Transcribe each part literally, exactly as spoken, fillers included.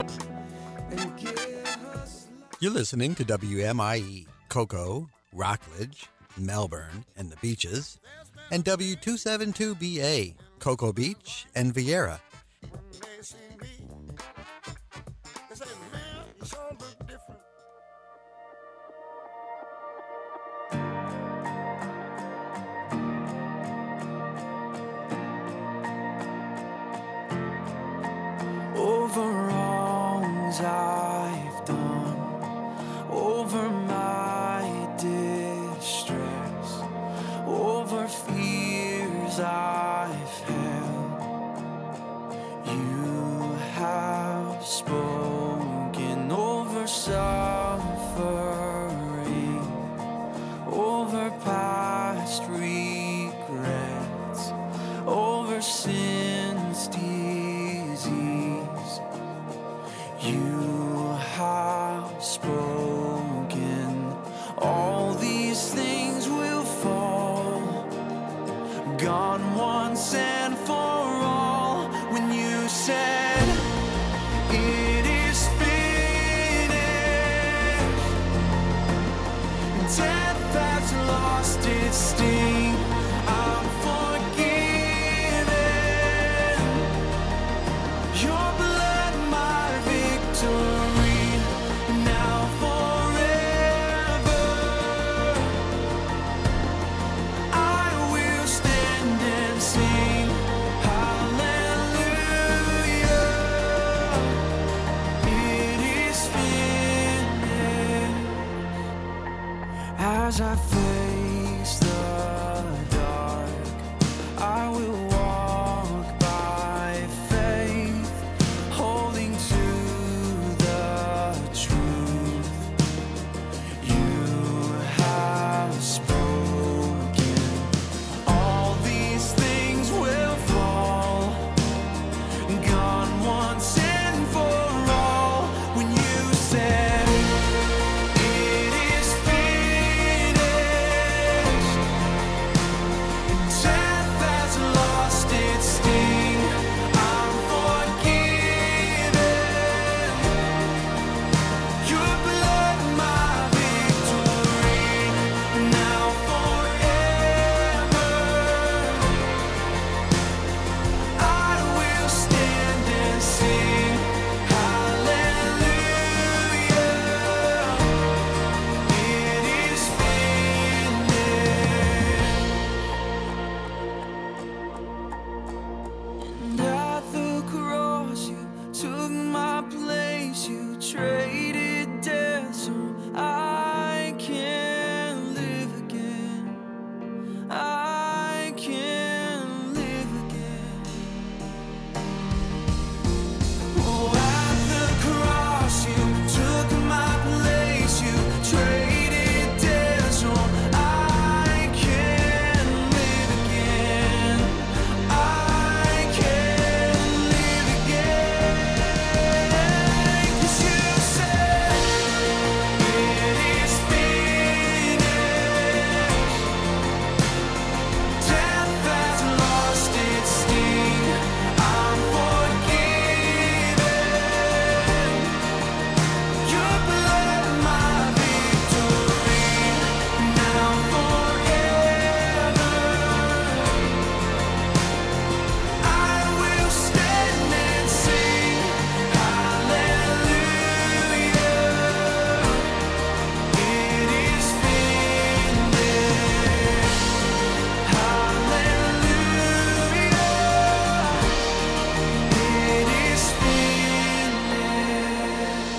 You're listening to W M I E, Cocoa, Rockledge, Melbourne, and the Beaches, and W two seventy-two B A, Cocoa Beach and Vieira. Over wrongs I've done, over my distress, over fears I've held, you have spoken over suffering, over past regrets, over sin's disease. You have spoken, all these things will fall, gone once and for all. When you said it is finished, death has lost its sting, I'm forgiven. Your blood, my victory, now forever. I will stand and sing hallelujah. It is finished. As I face the dark, I will walk by faith, holding to the truth. You have spoken, all these things will fall, gone once and for all. When you said it is finished, death has lost its sting, I'm forgiven. Your blood, my victory, now forever. I will stand and sing hallelujah. It is finished. And at the cross you took my place, you traded death so I can live again. I can live again. Oh, at the cross you took my place, you traded death so I can live again. I can live again. 'Cause you said it is finished. Death has lost its sting, I'm forgiven. Your blood, my victory, now forever. I will stand and sing hallelujah. It is finished. Hallelujah. It is finished.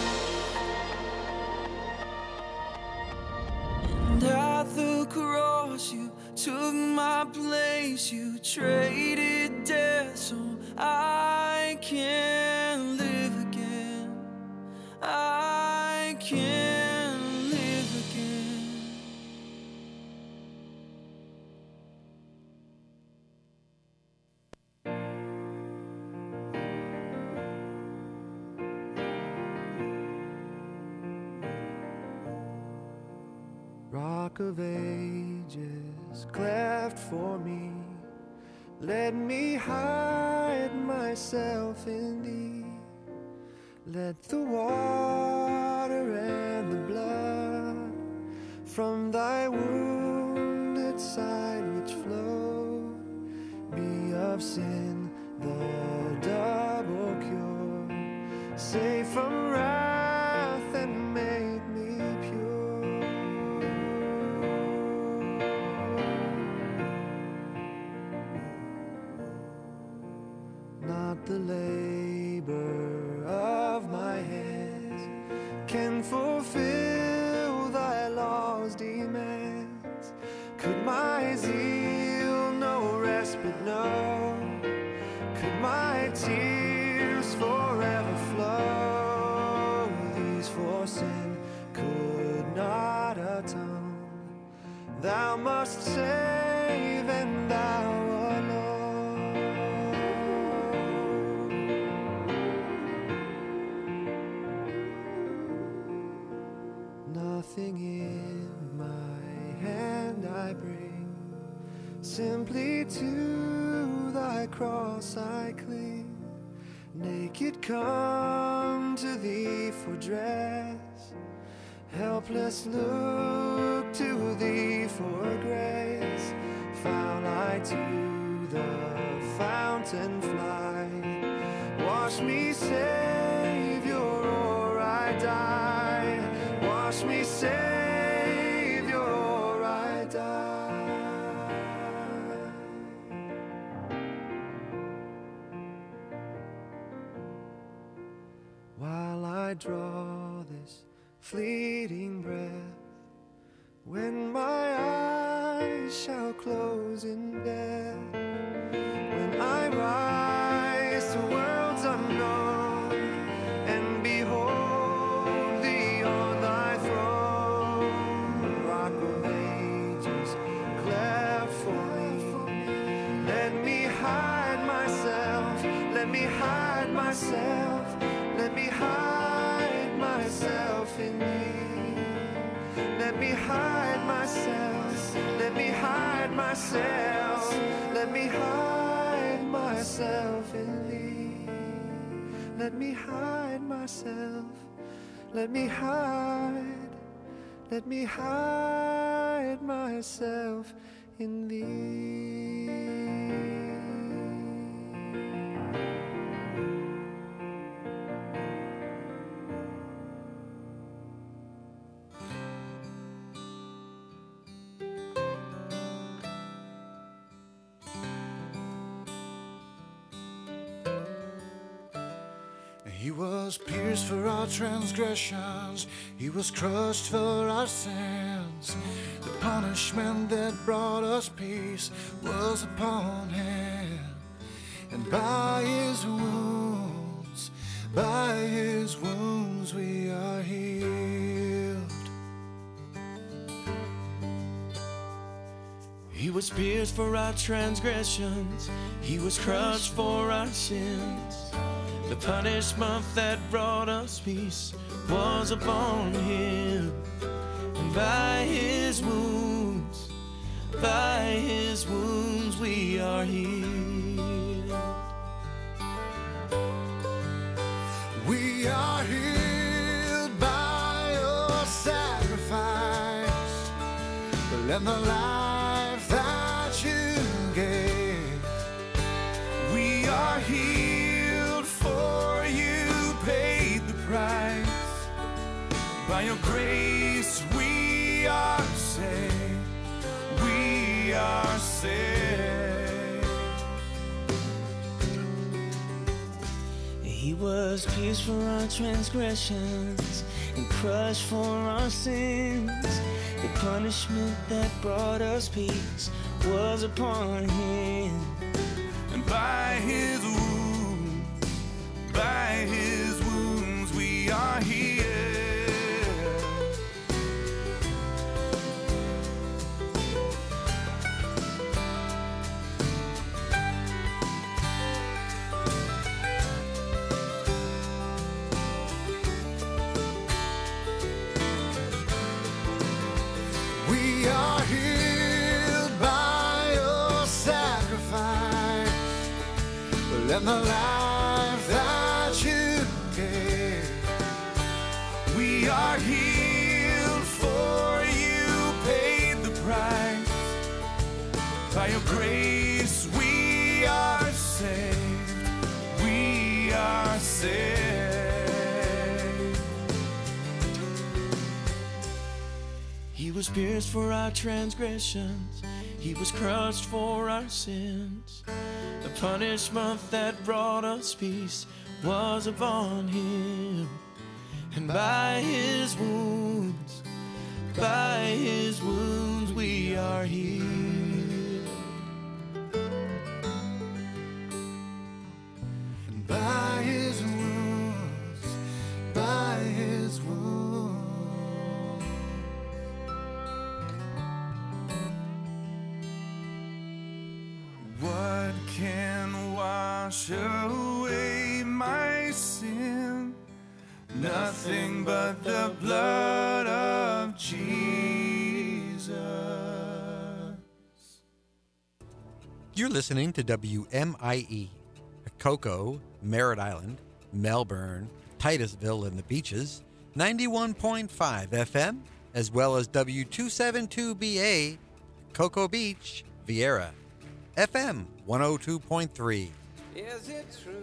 And at the cross you took my place, you traded death so I can live again. I can live again. Rock of ages, cleft for me, let me hide myself in thee. Let the water and the blood from thy wounded side which flowed be of sin the double cure, save from wrath and make me pure. Not the labor of my hands can fulfill thy law's demands. Could my zeal no respite know? Could my tears forever flow? These for sin could not atone. Thou must save, and thou alone. Nothing in my hand I bring, simply to thy cross I cling. Naked come to thee for dress, helpless look to thee for grace. Foul I to the fountain fly, wash me, Savior, or I die. Wash me, Savior, or I die. While I draw this fleeting breath, when my eyes shall close in death, when I rise to worlds unknown and behold thee on thy throne, Rock of Ages, cleft for me, let me hide myself, let me hide myself, let me hide myself in thee. Let me hide myself, let me hide myself, let me hide myself in thee. Let me hide myself, let me hide, let me hide myself in thee. He was pierced for our transgressions, he was crushed for our sins. The punishment that brought us peace was upon him, and by his wounds, by his wounds we are healed. He was pierced for our transgressions, he was crushed for our sins. The punishment that brought us peace was upon him, and by his wounds, by his wounds we are healed. We are healed by your sacrifice, and the life that you gave. We are healed, for you paid the price. By your grace we are saved, we are saved. He was pierced for our transgressions and crushed for our sins. The punishment that brought us peace was upon him, And by his wounds, by his wounds we are healed. We are healed by your sacrifice, and the life that you gave. are healed, for you paid the price. By your grace we are saved, we are saved. He was pierced for our transgressions, he was crushed for our sins. The punishment that brought us peace was upon him. And by his wounds, by his wounds we are healed. And by his wounds, by his wounds. What can wash away my sin? Nothing but the blood of Jesus. You're listening to W M I E, Cocoa, Merritt Island, Melbourne, Titusville, and the Beaches, ninety-one point five F M, as well as W two seventy-two B A, Cocoa Beach, Viera, F M one oh two point three. Is it true?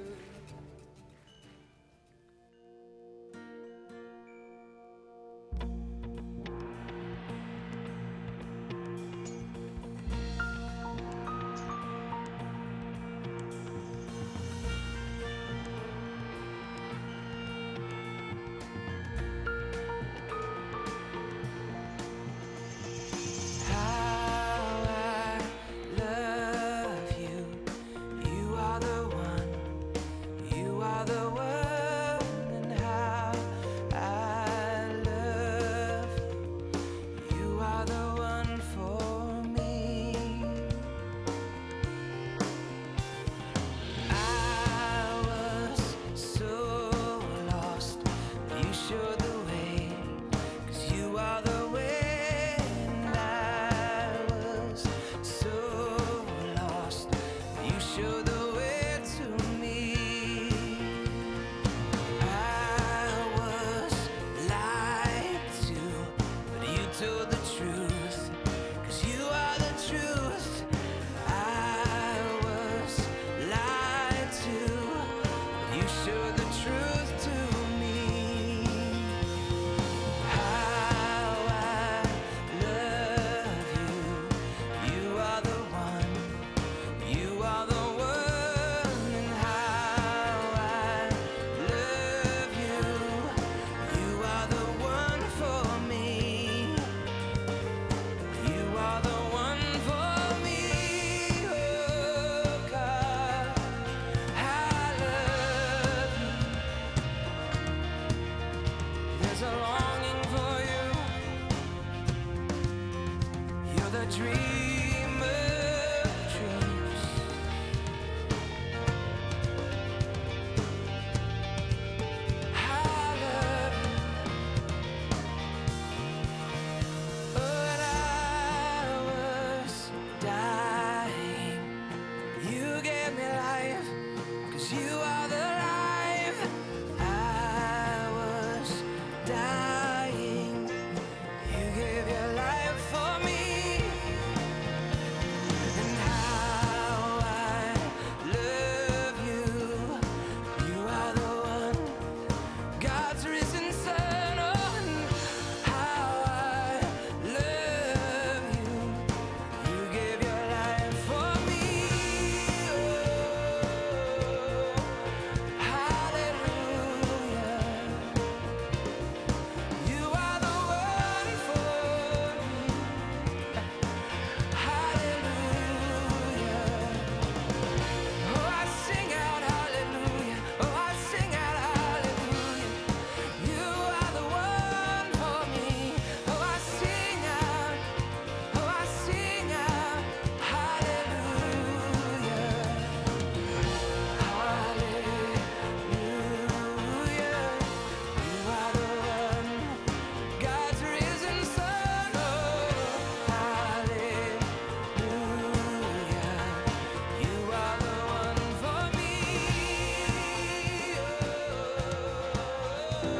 You are the life. I was dying.